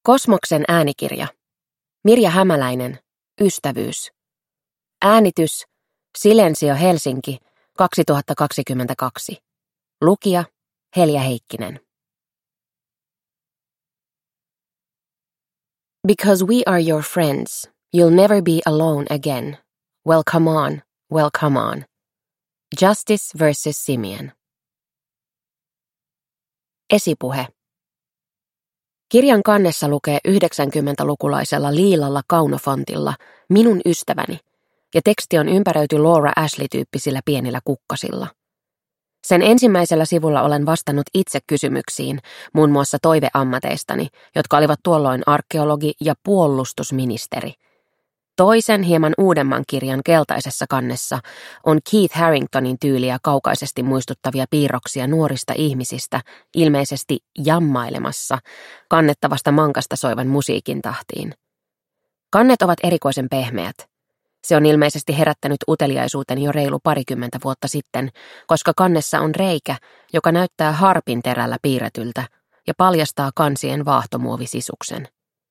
Kosmoksen äänikirja. Mirja Hämäläinen. Ystävyys. Äänitys. Silensio Helsinki. 2022. Lukija. Helja Heikkinen. Because we are your friends, you'll never be alone again. Well, come on. Well, come on. Justice versus Simeon. Esipuhe. Kirjan kannessa lukee 90-lukulaisella liilalla kaunofontilla minun ystäväni, ja teksti on ympäröity Laura Ashley-tyyppisillä pienillä kukkasilla. Sen ensimmäisellä sivulla olen vastannut itse kysymyksiin, muun muassa toiveammateistani, jotka olivat tuolloin arkeologi ja puolustusministeri. Toisen hieman uudemman kirjan keltaisessa kannessa on Keith Haringtonin tyyliä kaukaisesti muistuttavia piirroksia nuorista ihmisistä, ilmeisesti jammailemassa, kannettavasta mankasta soivan musiikin tahtiin. Kannet ovat erikoisen pehmeät. Se on ilmeisesti herättänyt uteliaisuuteni jo reilu 20 vuotta sitten, koska kannessa on reikä, joka näyttää harpin terällä piirretyltä ja paljastaa kansien vaahtomuovisisuksen.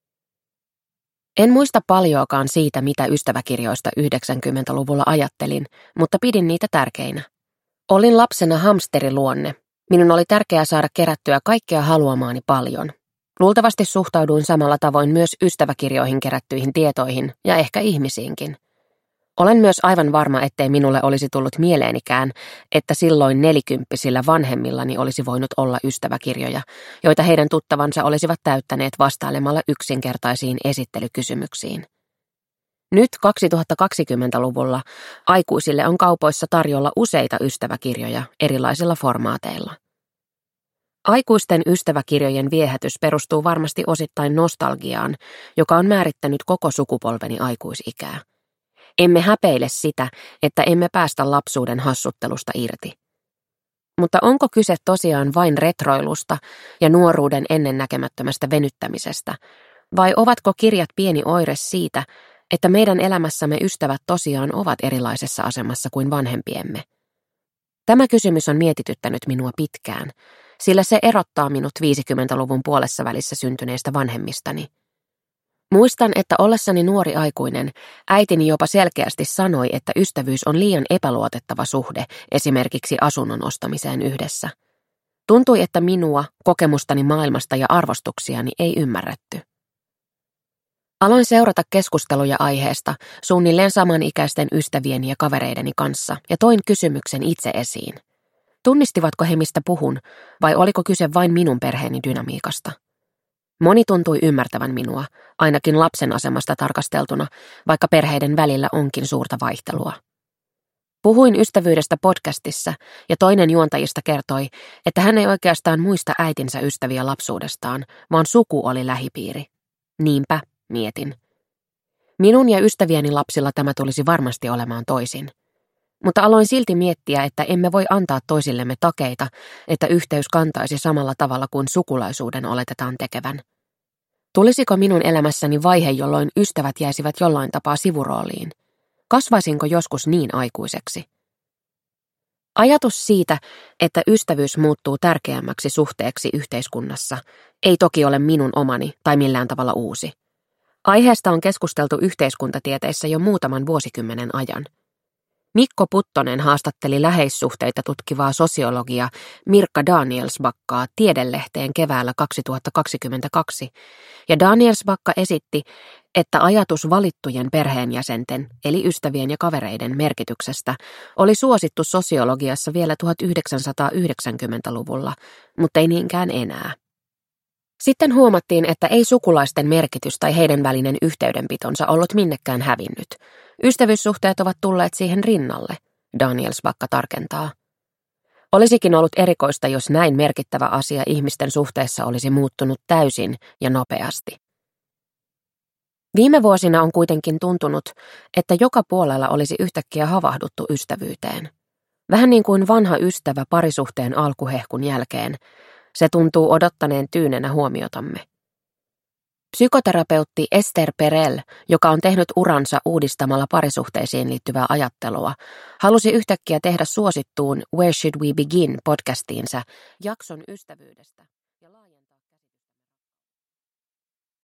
En muista paljoakaan siitä, mitä ystäväkirjoista 90-luvulla ajattelin, mutta pidin niitä tärkeinä. Olin lapsena hamsteriluonne. Minun oli tärkeää saada kerättyä kaikkea haluamaani paljon. Luultavasti suhtauduin samalla tavoin myös ystäväkirjoihin kerättyihin tietoihin ja ehkä ihmisiinkin. Olen myös aivan varma, ettei minulle olisi tullut mieleenikään, että silloin 40-vuotiailla vanhemmillani olisi voinut olla ystäväkirjoja, joita heidän tuttavansa olisivat täyttäneet vastailemalla yksinkertaisiin esittelykysymyksiin. Nyt 2020-luvulla aikuisille on kaupoissa tarjolla useita ystäväkirjoja erilaisilla formaateilla. Aikuisten ystäväkirjojen viehätys perustuu varmasti osittain nostalgiaan, joka on määrittänyt koko sukupolveni aikuisikää. Emme häpeile sitä, että emme päästä lapsuuden hassuttelusta irti. Mutta onko kyse tosiaan vain retroilusta ja nuoruuden ennennäkemättömästä venyttämisestä, vai ovatko kirjat pieni oire siitä, että meidän elämässämme ystävät tosiaan ovat erilaisessa asemassa kuin vanhempiemme? Tämä kysymys on mietityttänyt minua pitkään, sillä se erottaa minut 50-luvun puolessa välissä syntyneistä vanhemmistani. Muistan, että ollessani nuori aikuinen, äitini jopa selkeästi sanoi, että ystävyys on liian epäluotettava suhde esimerkiksi asunnon ostamiseen yhdessä. Tuntui, että minua, kokemustani maailmasta ja arvostuksiani ei ymmärretty. Aloin seurata keskusteluja aiheesta suunnilleen samanikäisten ystävieni ja kavereideni kanssa ja toin kysymyksen itse esiin. Tunnistivatko he, mistä puhun, vai oliko kyse vain minun perheeni dynamiikasta? Moni tuntui ymmärtävän minua, ainakin lapsen asemasta tarkasteltuna, vaikka perheiden välillä onkin suurta vaihtelua. Puhuin ystävyydestä podcastissa ja toinen juontajista kertoi, että hän ei oikeastaan muista äitinsä ystäviä lapsuudestaan, vaan suku oli lähipiiri. Niinpä, mietin. Minun ja ystävieni lapsilla tämä tulisi varmasti olemaan toisin. Mutta aloin silti miettiä, että emme voi antaa toisillemme takeita, että yhteys kantaisi samalla tavalla kuin sukulaisuuden oletetaan tekevän. Tulisiko minun elämässäni vaihe, jolloin ystävät jäisivät jollain tapaa sivurooliin? Kasvaisinko joskus niin aikuiseksi? Ajatus siitä, että ystävyys muuttuu tärkeämmäksi suhteeksi yhteiskunnassa, ei toki ole minun omani tai millään tavalla uusi. Aiheesta on keskusteltu yhteiskuntatieteissä jo muutaman vuosikymmenen ajan. Mikko Puttonen haastatteli läheissuhteita tutkivaa sosiologia Mirkka Danielsbackaa Tiedelehteen keväällä 2022, ja Danielsbacka esitti, että ajatus valittujen perheenjäsenten, eli ystävien ja kavereiden merkityksestä, oli suosittu sosiologiassa vielä 1990-luvulla, mutta ei niinkään enää. Sitten huomattiin, että ei sukulaisten merkitys tai heidän välinen yhteydenpitonsa ollut minnekään hävinnyt. Ystävyyssuhteet ovat tulleet siihen rinnalle, Danielsbacka tarkentaa. Olisikin ollut erikoista, jos näin merkittävä asia ihmisten suhteessa olisi muuttunut täysin ja nopeasti. Viime vuosina on kuitenkin tuntunut, että joka puolella olisi yhtäkkiä havahduttu ystävyyteen. Vähän niin kuin vanha ystävä parisuhteen alkuhehkun jälkeen, se tuntuu odottaneen tyynenä huomiotamme. Psykoterapeutti Esther Perel, joka on tehnyt uransa uudistamalla parisuhteisiin liittyvää ajattelua, halusi yhtäkkiä tehdä suosittuun Where Should We Begin -podcastiinsa jakson ystävyydestä.